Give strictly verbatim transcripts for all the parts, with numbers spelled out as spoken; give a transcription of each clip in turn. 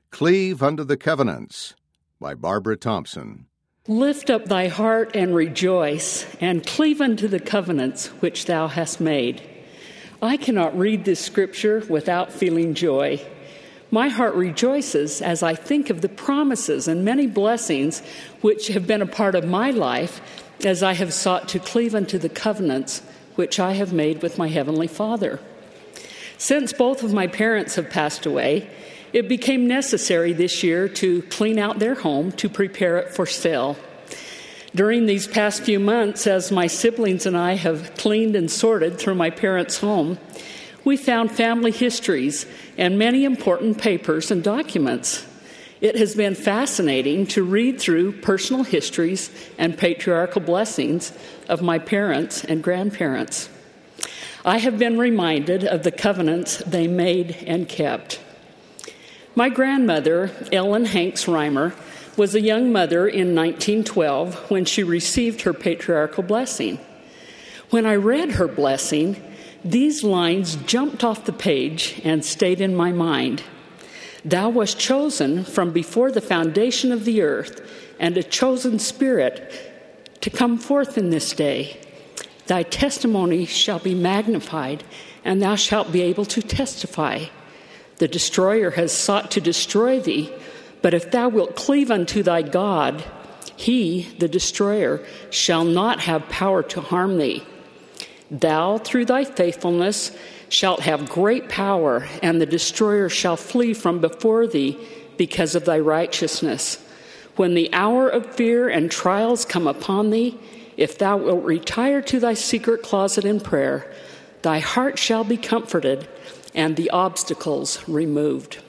Cleave unto the Covenants by Barbara Thompson. Lift up thy heart and rejoice, and cleave unto the covenants which thou hast made. I cannot read this scripture without feeling joy. My heart rejoices as I think of the promises and many blessings which have been a part of my life as I have sought to cleave unto the covenants which I have made with my Heavenly Father. Since both of my parents have passed away, it became necessary this year to clean out their home to prepare it for sale. During these past few months, as my siblings and I have cleaned and sorted through my parents' home, we found family histories and many important papers and documents. It has been fascinating to read through personal histories and patriarchal blessings of my parents and grandparents. I have been reminded of the covenants they made and kept. My grandmother, Ellen Hanks Reimer, was a young mother in nineteen twelve when she received her patriarchal blessing. When I read her blessing, these lines jumped off the page and stayed in my mind. Thou wast chosen from before the foundation of the earth, and a chosen spirit to come forth in this day. Thy testimony shall be magnified, and thou shalt be able to testify. The destroyer has sought to destroy thee, but if thou wilt cleave unto thy God, he, the destroyer, shall not have power to harm thee. Thou, through thy faithfulness, shalt have great power, and the destroyer shall flee from before thee because of thy righteousness. When the hour of fear and trials come upon thee, if thou wilt retire to thy secret closet in prayer, thy heart shall be comforted, and the obstacles removed.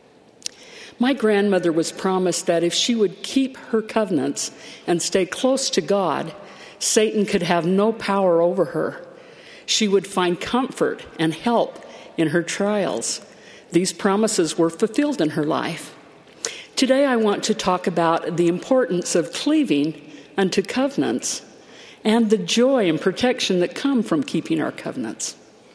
My grandmother was promised that if she would keep her covenants and stay close to God, Satan could have no power over her. She would find comfort and help in her trials. These promises were fulfilled in her life. Today I want to talk about the importance of cleaving unto covenants and the joy and protection that come from keeping our covenants.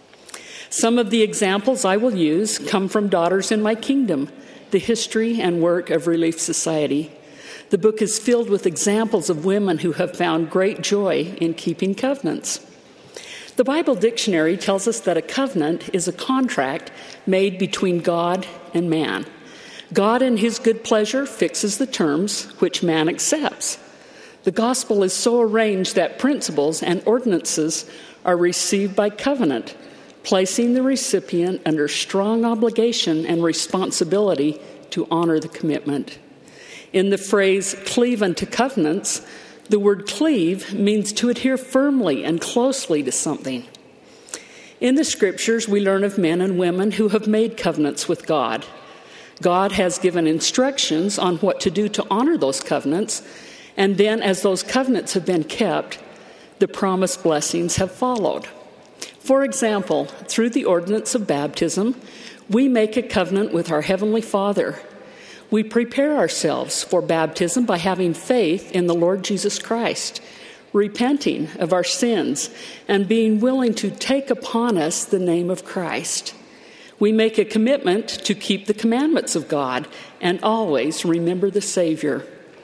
Some of the examples I will use come from Daughters in My Kingdom, the history and work of Relief Society. The book is filled with examples of women who have found great joy in keeping covenants. The Bible Dictionary tells us that a covenant is a contract made between God and man. God, in his good pleasure, fixes the terms which man accepts. The gospel is so arranged that principles and ordinances are received by covenant, placing the recipient under strong obligation and responsibility to honor the commitment. In the phrase cleave unto covenants, the word cleave means to adhere firmly and closely to something. In the scriptures, we learn of men and women who have made covenants with God. God has given instructions on what to do to honor those covenants, and then as those covenants have been kept, the promised blessings have followed. For example, through the ordinance of baptism, we make a covenant with our Heavenly Father. We prepare ourselves for baptism by having faith in the Lord Jesus Christ, repenting of our sins, and being willing to take upon us the name of Christ. We make a commitment to keep the commandments of God and always remember the Savior.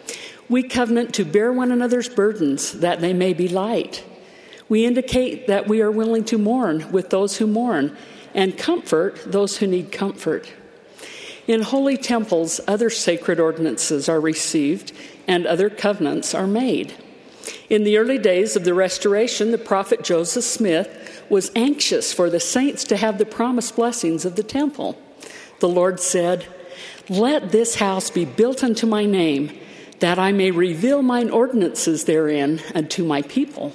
We covenant to bear one another's burdens that they may be light. We indicate that we are willing to mourn with those who mourn and comfort those who need comfort. In holy temples, other sacred ordinances are received and other covenants are made. In the early days of the Restoration, the prophet Joseph Smith was anxious for the saints to have the promised blessings of the temple. The Lord said, "Let this house be built unto my name, that I may reveal mine ordinances therein unto my people."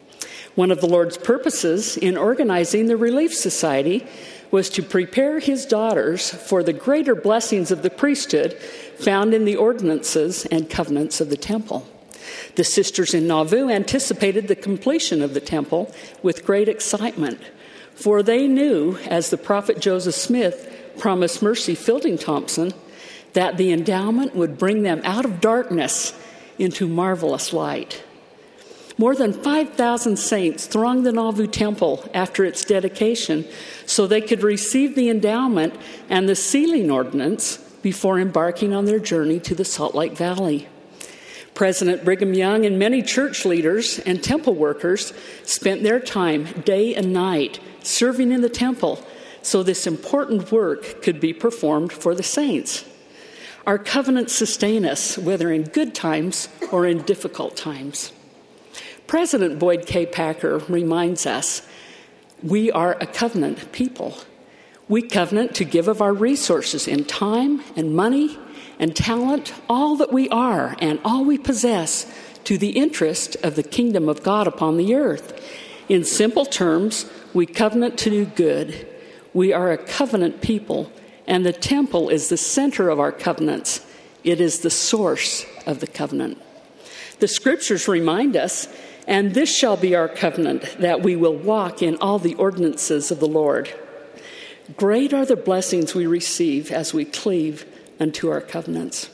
One of the Lord's purposes in organizing the Relief Society was to prepare his daughters for the greater blessings of the priesthood found in the ordinances and covenants of the temple. The sisters in Nauvoo anticipated the completion of the temple with great excitement, for they knew, as the prophet Joseph Smith promised Mercy Fielding Thompson, that the endowment would bring them out of darkness into marvelous light. More than five thousand saints thronged the Nauvoo Temple after its dedication so they could receive the endowment and the sealing ordinance before embarking on their journey to the Salt Lake Valley. President Brigham Young and many church leaders and temple workers spent their time day and night serving in the temple so this important work could be performed for the saints. Our covenants sustain us, whether in good times or in difficult times. President Boyd K. Packer reminds us, we are a covenant people. We covenant to give of our resources in time and money and talent, all that we are and all we possess, to the interest of the kingdom of God upon the earth. In simple terms, we covenant to do good. We are a covenant people, and the temple is the center of our covenants. It is the source of the covenant. The scriptures remind us, and this shall be our covenant, that we will walk in all the ordinances of the Lord. Great are the blessings we receive as we cleave unto our covenants.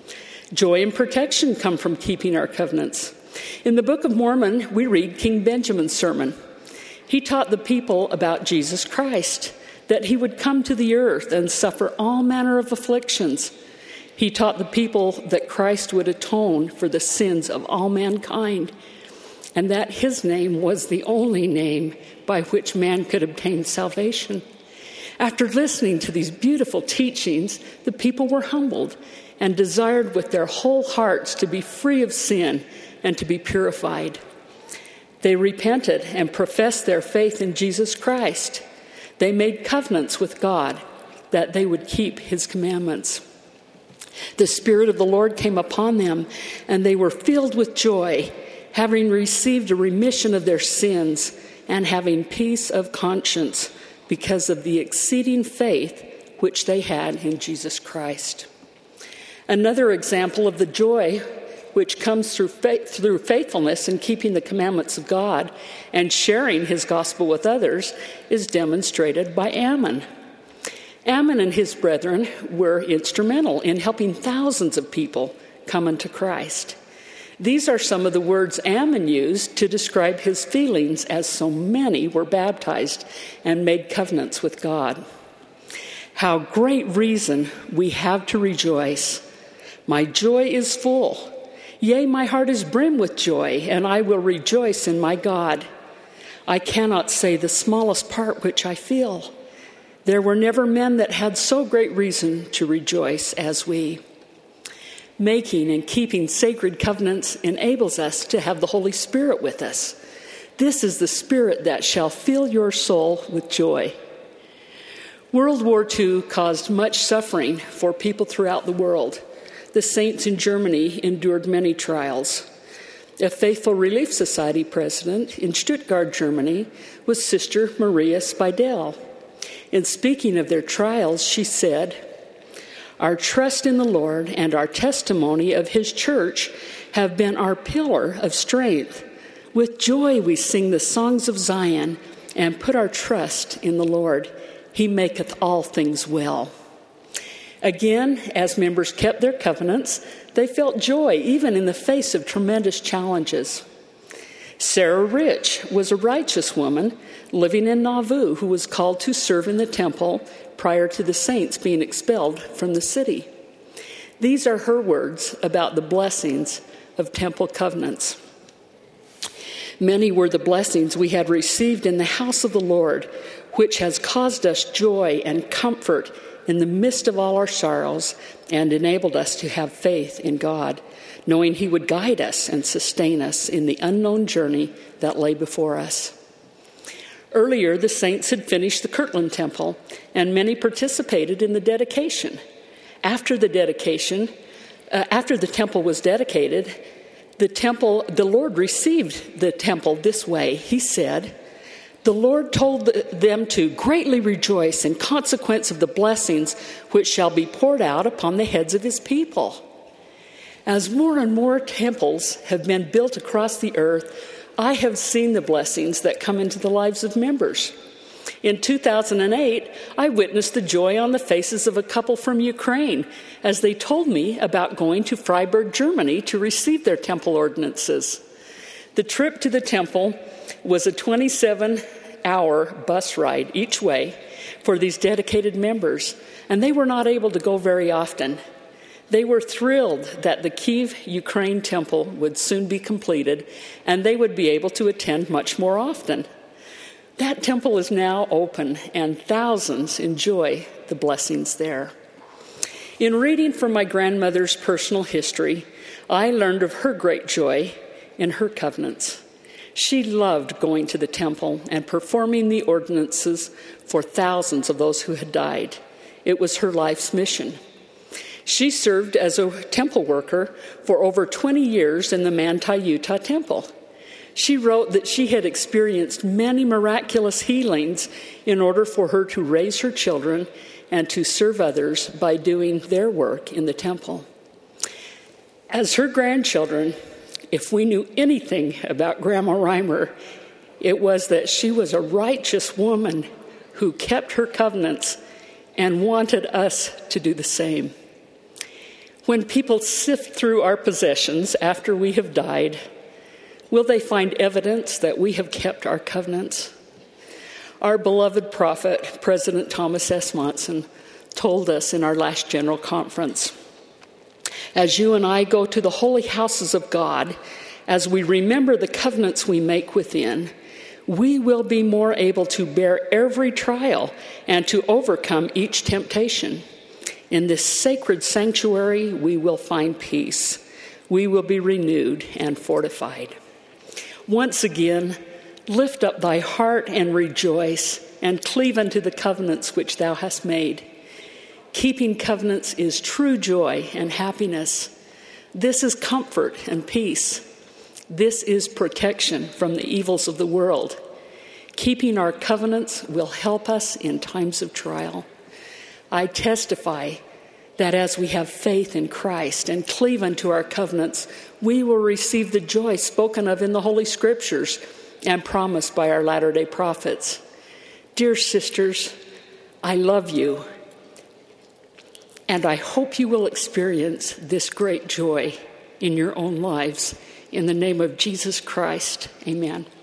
Joy and protection come from keeping our covenants. In the Book of Mormon, we read King Benjamin's sermon. He taught the people about Jesus Christ, that he would come to the earth and suffer all manner of afflictions. He taught the people that Christ would atone for the sins of all mankind, and that his name was the only name by which man could obtain salvation. After listening to these beautiful teachings, the people were humbled and desired with their whole hearts to be free of sin and to be purified. They repented and professed their faith in Jesus Christ. They made covenants with God that they would keep his commandments. The Spirit of the Lord came upon them, and they were filled with joy, having received a remission of their sins and having peace of conscience because of the exceeding faith which they had in Jesus Christ. Another example of the joy which comes through faith, through faithfulness in keeping the commandments of God and sharing his gospel with others, is demonstrated by Ammon. Ammon and his brethren were instrumental in helping thousands of people come unto Christ. These are some of the words Ammon used to describe his feelings as so many were baptized and made covenants with God. How great reason we have to rejoice. My joy is full. Yea, my heart is brim with joy, and I will rejoice in my God. I cannot say the smallest part which I feel. There were never men that had so great reason to rejoice as we. Making and keeping sacred covenants enables us to have the Holy Spirit with us. This is the Spirit that shall fill your soul with joy. World War Two caused much suffering for people throughout the world. The saints in Germany endured many trials. A Faithful Relief Society president in Stuttgart, Germany, was Sister Maria Spidel. In speaking of their trials, she said, "Our trust in the Lord and our testimony of his church have been our pillar of strength. With joy we sing the songs of Zion and put our trust in the Lord. He maketh all things well." Again, as members kept their covenants, they felt joy even in the face of tremendous challenges. Sarah Rich was a righteous woman living in Nauvoo who was called to serve in the temple prior to the saints being expelled from the city. These are her words about the blessings of temple covenants. Many were the blessings we had received in the house of the Lord, which has caused us joy and comfort in the midst of all our sorrows and enabled us to have faith in God, knowing he would guide us and sustain us in the unknown journey that lay before us. Earlier, the saints had finished the Kirtland Temple, and many participated in the dedication. After the dedication, uh, after the temple was dedicated, the temple, the Lord received the temple this way. He said, "The Lord told them to greatly rejoice in consequence of the blessings which shall be poured out upon the heads of his people." As more and more temples have been built across the earth, I have seen the blessings that come into the lives of members. In two thousand eight, I witnessed the joy on the faces of a couple from Ukraine as they told me about going to Freiburg, Germany to receive their temple ordinances. The trip to the temple was a twenty-seven hour bus ride each way for these dedicated members, and they were not able to go very often. They were thrilled that the Kyiv, Ukraine temple would soon be completed, and they would be able to attend much more often. That temple is now open, and thousands enjoy the blessings there. In reading from my grandmother's personal history, I learned of her great joy in her covenants. She loved going to the temple and performing the ordinances for thousands of those who had died. It was her life's mission. She served as a temple worker for over twenty years in the Manti, Utah temple. She wrote that she had experienced many miraculous healings in order for her to raise her children and to serve others by doing their work in the temple. As her grandchildren, if we knew anything about Grandma Reimer, it was that she was a righteous woman who kept her covenants and wanted us to do the same. When people sift through our possessions after we have died, will they find evidence that we have kept our covenants? Our beloved prophet, President Thomas S. Monson, told us in our last general conference, as you and I go to the holy houses of God, as we remember the covenants we make within, we will be more able to bear every trial and to overcome each temptation. In this sacred sanctuary, we will find peace. We will be renewed and fortified. Once again, lift up thy heart and rejoice, and cleave unto the covenants which thou hast made. Keeping covenants is true joy and happiness. This is comfort and peace. This is protection from the evils of the world. Keeping our covenants will help us in times of trial. I testify that as we have faith in Christ and cleave unto our covenants, we will receive the joy spoken of in the Holy Scriptures and promised by our latter-day prophets. Dear sisters, I love you, and I hope you will experience this great joy in your own lives. In the name of Jesus Christ, amen.